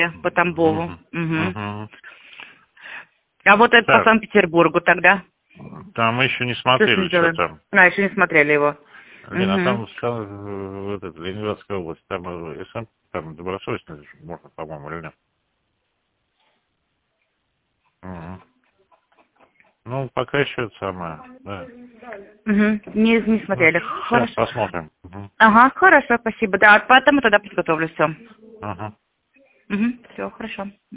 по Тамбову. Мгм. Угу. Мгм. А вот это по Так, Санкт-Петербургу тогда? там мы еще не Что с смотрели, ним что делаем? там. А, еще не смотрели его. Лена, Угу. там Ленинградская область, там СМ, там добросовестно можно, по-моему, или нет? Мгм. Ну, пока еще это самое, да. Угу. Не Ну, смотрели. сейчас Хорошо. посмотрим. Мгм. Ага, хорошо, спасибо. Да, поэтому тогда подготовлю все. Ага. Угу. Все, хорошо.